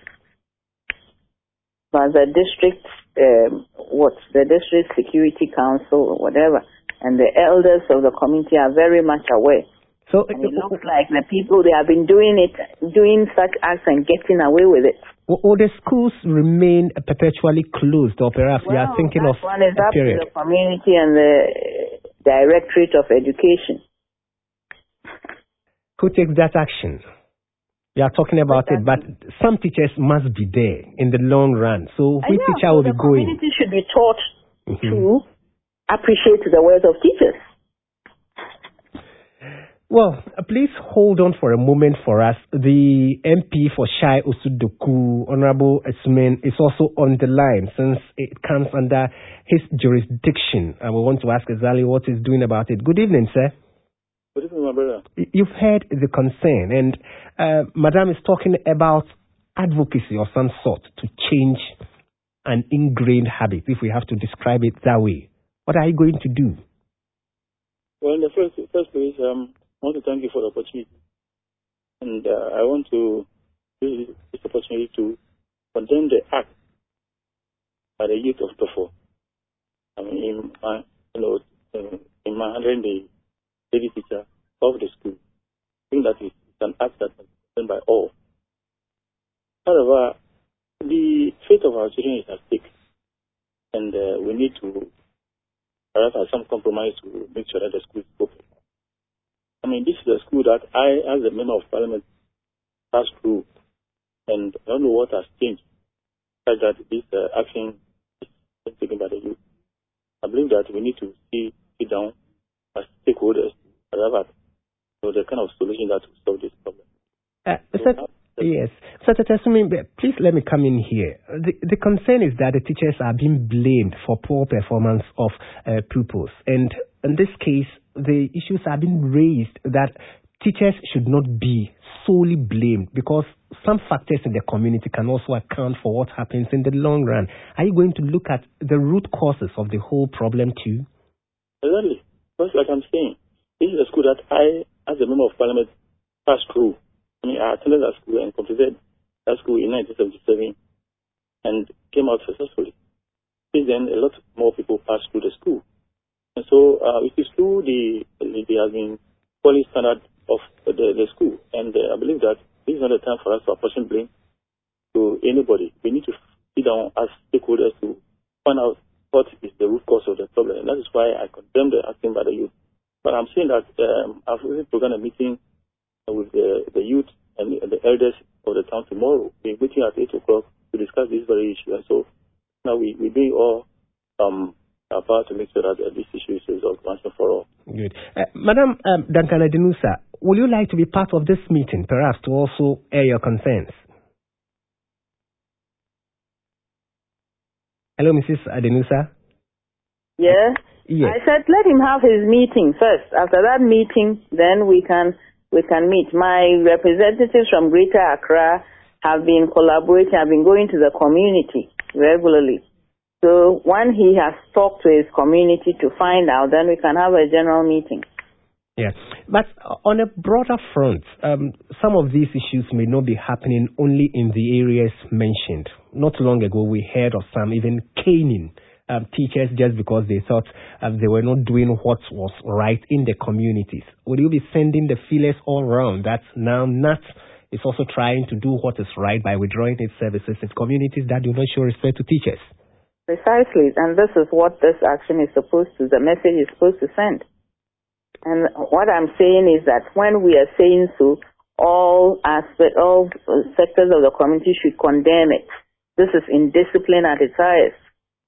Speaker 7: But the district, um, what, the district security council or whatever, and the elders of the community are very much aware.
Speaker 1: So
Speaker 7: and it looks like the people, they have been doing it, doing such acts and getting away with it.
Speaker 1: Will the schools remain perpetually closed, or perhaps
Speaker 7: well,
Speaker 1: you are thinking
Speaker 7: that
Speaker 1: of
Speaker 7: one is
Speaker 1: a
Speaker 7: up
Speaker 1: period?
Speaker 7: to the community and the Directorate of Education.
Speaker 1: Who takes that action? You are talking about it, but some teachers must be there in the long run. So which
Speaker 7: yeah,
Speaker 1: teacher
Speaker 7: so
Speaker 1: will be
Speaker 7: the
Speaker 1: going?
Speaker 7: The community should be taught mm-hmm. to appreciate the words of teachers.
Speaker 1: Well, uh, please hold on for a moment for us. The M P for Shai Osudoku, Honorable Esmen, is also on the line since it comes under his jurisdiction. And we want to ask exactly what he's doing about it. Good evening, sir.
Speaker 8: Good evening, my brother.
Speaker 1: You've heard the concern, and uh, Madam is talking about advocacy of some sort to change an ingrained habit, if we have to describe it that way. What are you going to do?
Speaker 8: Well, in the first, first place, um, I want to thank you for the opportunity. And uh, I want to use this opportunity to condemn the act by the youth of Tofo. I mean, in my, you know, in my handling the lady teacher of the school. I think that is an act that is done by all. However, the fate of our children is at stake. And uh, we need to arrive at some compromise to make sure that the school is open. I mean, this is a school that I, as a member of parliament, passed through, and I don't know what has changed, such that this uh, action is taken by the youth. I believe that we need to see, sit down as stakeholders, arrive at so the kind of solution that will solve this problem.
Speaker 1: Uh, so, yes. Senator Tesumi, please let me come in here. The, the concern is that the teachers are being blamed for poor performance of uh, pupils. And in this case, the issues are being raised that teachers should not be solely blamed because some factors in the community can also account for what happens in the long run. Are you going to look at the root causes of the whole problem too?
Speaker 8: Exactly. Because like I'm saying, this is a school that I, as a member of parliament, passed through. I mean, I attended that school and completed that school in nineteen seventy-seven and came out successfully. Since then, a lot more people passed through the school. And so uh, it is true the, the, there has been quality standard of the, the school. And uh, I believe that this is not the time for us to apportion blame to anybody. We need to sit down as stakeholders to find out what is the root cause of the problem. And that is why I condemn the action by the youth. But I'm saying that um, I've really programmed a meeting with the, the youth and the, the elders of the town tomorrow. We're meeting at eight o'clock to discuss this very issue. And so now we, we bring all um, our power to make sure that uh, this issue is resolved once and for all.
Speaker 1: Good. Uh, Madam um, Duncan Adenusa, would you like to be part of this meeting, perhaps to also air your concerns? Hello, Missus Adenusa?
Speaker 7: Yeah?
Speaker 1: Yes.
Speaker 7: I said let him have his meeting first. After that meeting, then we can we can meet. My representatives from Greater Accra have been collaborating, have been going to the community regularly. So when he has talked to his community to find out, then we can have a general meeting.
Speaker 1: Yes. But on a broader front, um, some of these issues may not be happening only in the areas mentioned. Not long ago, we heard of some even caning um, teachers just because they thought uh, they were not doing what was right in the communities. Will you be sending the feelers all around that now N A T is also trying to do what is right by withdrawing its services in communities that do not show respect to teachers?
Speaker 7: Precisely, and this is what this action is supposed to, the message is supposed to send. And what I'm saying is that when we are saying so, all aspects, all sectors of the community should condemn it. This is indiscipline at its highest.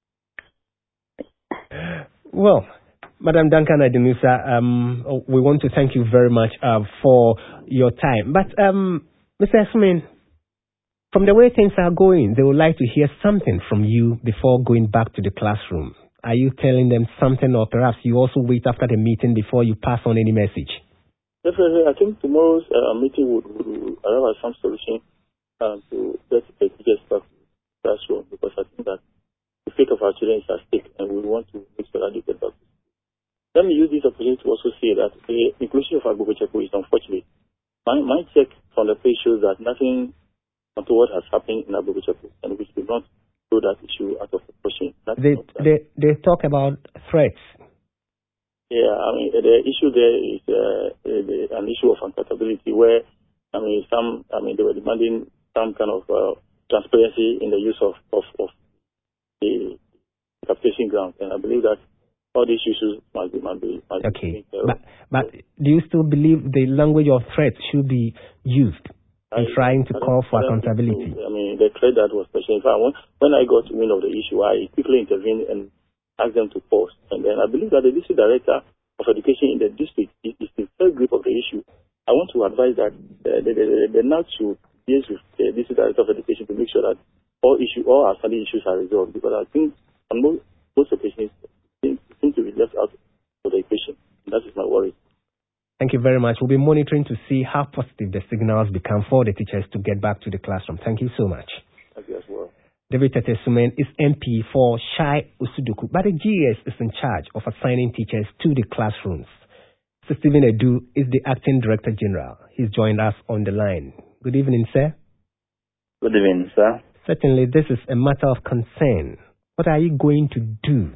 Speaker 1: Well, Madam Duncan Adenusa, um, we want to thank you very much uh, for your time. But, um, Mister Esmen, from the way things are going, they would like to hear something from you before going back to the classroom. Are you telling them something, or perhaps you also wait after the meeting before you pass on any message?
Speaker 8: Definitely. I think tomorrow's uh, meeting would, would arrive at some solution um, to get the teachers back to the classroom, because I think that the fate of our children is at stake, and we want to make sure that they get back. Let me use this opportunity to also say that the inclusion of Agbogbojekpo is unfortunate. My, my check from the page shows that nothing untoward has happened in Agbogbojekpo, and we should not throw that issue out of proportion.
Speaker 1: They, they, they talk about threats.
Speaker 8: Yeah, I mean, the issue there is uh, the, an issue of accountability where, I mean, some, I mean, they were demanding some kind of uh, transparency in the use of, of, of the capitation ground. And I believe that all these issues must be, must be, must
Speaker 1: okay.
Speaker 8: be
Speaker 1: but, but do you still believe the language of threats should be used in I, trying to I call for accountability?
Speaker 8: I mean, the threat that was mentioned, in fact, when, when I got wind of the issue, I quickly intervened and ask them to pause. And then I believe that the district director of education in the district is, is the third grip of the issue. I want to advise that uh, the, the, the, the N A C should deal with the district director of education to make sure that all issue, all outstanding issues are resolved, because I think on most, most occasions things seem to be left out of the equation. That is my worry.
Speaker 1: Thank you very much. We'll be monitoring to see how positive the signals become for the teachers to get back to the classroom. Thank you so much.
Speaker 8: Thank you as well.
Speaker 1: David Tetesumen is M P for Shai Osudoku, but the G S is in charge of assigning teachers to the classrooms. So Stephen Edu is the Acting Director General. He's joined us on the line. Good evening, sir.
Speaker 9: Good evening, sir.
Speaker 1: Certainly, this is a matter of concern. What are you going to do?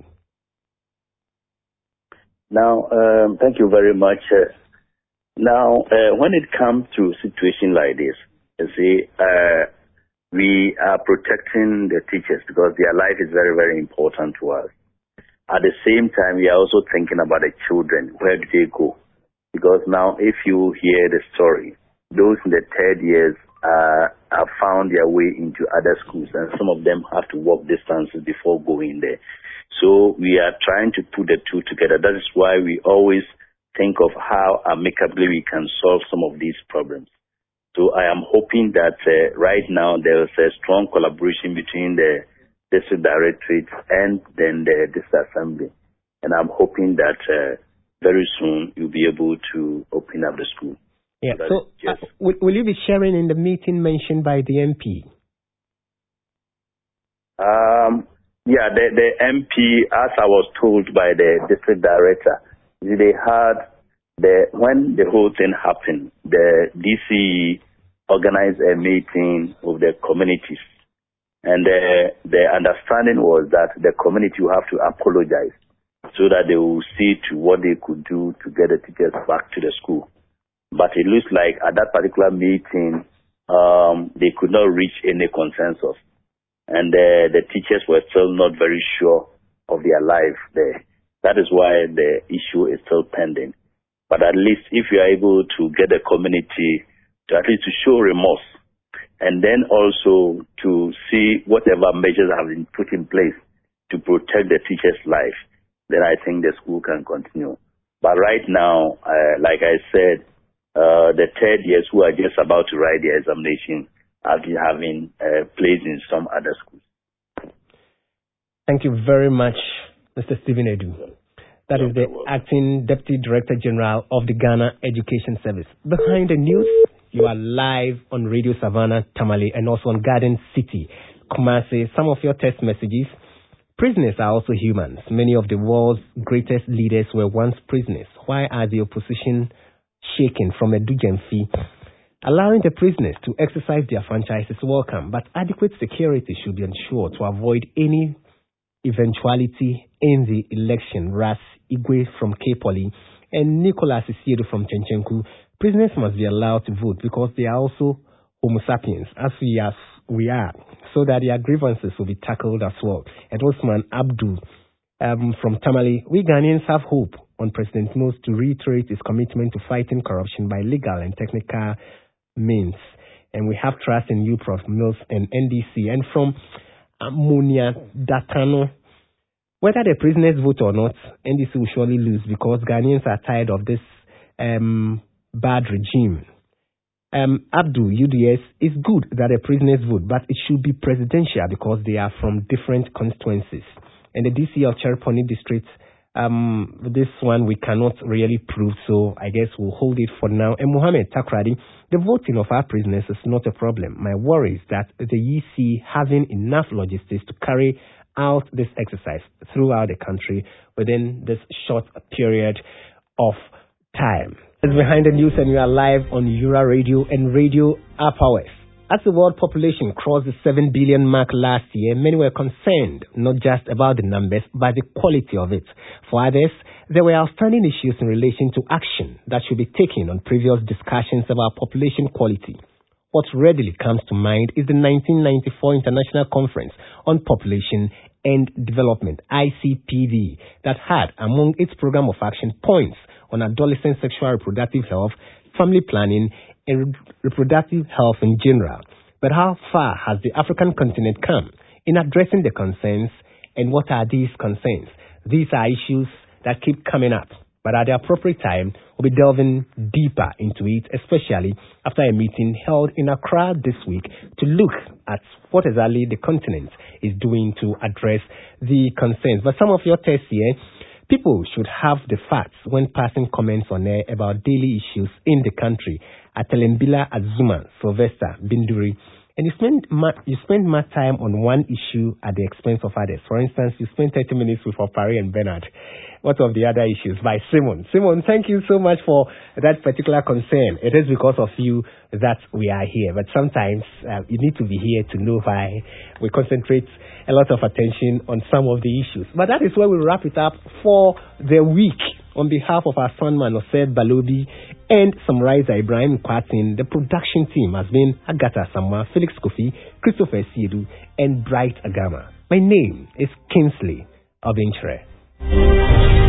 Speaker 9: Now, um, thank you very much. Uh, now, uh, when it comes to a situation like this, you see, uh, we are protecting the teachers because their life is very, very important to us. At the same time, we are also thinking about the children. Where do they go? Because now, if you hear the story, those in the third years uh, have found their way into other schools, and some of them have to walk distances before going there. So we are trying to put the two together. That is why we always think of how amicably we can solve some of these problems. So I am hoping that uh, right now there is a strong collaboration between the district directorate and then the district assembly. And I'm hoping that uh, very soon you'll be able to open up the school.
Speaker 1: Yeah. So, so uh, will, will you be sharing in the meeting mentioned by the M P?
Speaker 9: Um, yeah, the, the M P, as I was told by the district director, they had the when the whole thing happened, the D C E organized a meeting with the communities, and the the understanding was that the community will have to apologize so that they will see to what they could do to get the teachers back to the school. But it looks like at that particular meeting, um, they could not reach any consensus, and the the teachers were still not very sure of their life there. That is why the issue is still pending. But at least if you are able to get the community to at least to show remorse, and then also to see whatever measures have been put in place to protect the teacher's life, then I think the school can continue. But right now, uh, like I said, uh, the third years who are just about to write their examination have been having uh, place in some other schools.
Speaker 1: Thank you very much, Mister Stephen Edu. That is the Acting Deputy Director General of the Ghana Education Service. Behind the news, you are live on Radio Savannah, Tamale, and also on Garden City, Kumasi. Some of your text messages. Prisoners are also humans. Many of the world's greatest leaders were once prisoners. Why are the opposition shaken from a Dugemfi? Allowing the prisoners to exercise their franchise is welcome, but adequate security should be ensured to avoid any eventuality in the election. Ras Igwe from K-Poly and Nicholas Isiedu from Chenchenku. Prisoners must be allowed to vote because they are also Homo sapiens, as we are, we are, so that their grievances will be tackled as well. And Osman Abdul um, from Tamale, we Ghanaians have hope on President Mills to reiterate his commitment to fighting corruption by legal and technical means. And we have trust in you, Professor Mills and N D C. And from Ammonia Datano, whether the prisoners vote or not, N D C will surely lose because Ghanaians are tired of this um, bad regime. Um, Abdul, U D S, it's good that the prisoners vote, but it should be presidential because they are from different constituencies. And the D C of Chereponi district, um, this one we cannot really prove, so I guess we'll hold it for now. And Mohammed Takradi, the voting of our prisoners is not a problem. My worry is that the E C having enough logistics to carry out this exercise throughout the country within this short period of time. It's Behind the News, and we are live on Eura Radio and Radio Upper West. As the world population crossed the seven billion mark last year, many were concerned not just about the numbers, but the quality of it. For others, there were outstanding issues in relation to action that should be taken on previous discussions about population quality. What readily comes to mind is the nineteen ninety-four International Conference on Population and Development, I C P D, that had among its program of action points on adolescent sexual reproductive health, family planning, and reproductive health in general. But how far has the African continent come in addressing the concerns, and what are these concerns? These are issues that keep coming up. But at the appropriate time, we'll be delving deeper into it, especially after a meeting held in Accra this week to look at what exactly the continent is doing to address the concerns. But some of your tests here, people should have the facts when passing comments on air about daily issues in the country. Atelembila Azuma, Sylvester Binduri. And you spend ma- you spend more time on one issue at the expense of others. For instance, you spend thirty minutes with Opari and Bernard. What of the other issues? By Simon. Simon, thank you so much for that particular concern. It is because of you that we are here. But sometimes uh, you need to be here to know why we concentrate a lot of attention on some of the issues. But that is where we wrap it up for the week. On behalf of our sonman, Osed Balobi, and Samraiza Ibrahim Kwatin, the production team has been Agatha Samwa, Felix Kofi, Christopher Siedu, and Bright Agama. My name is Kingsley Obinchre.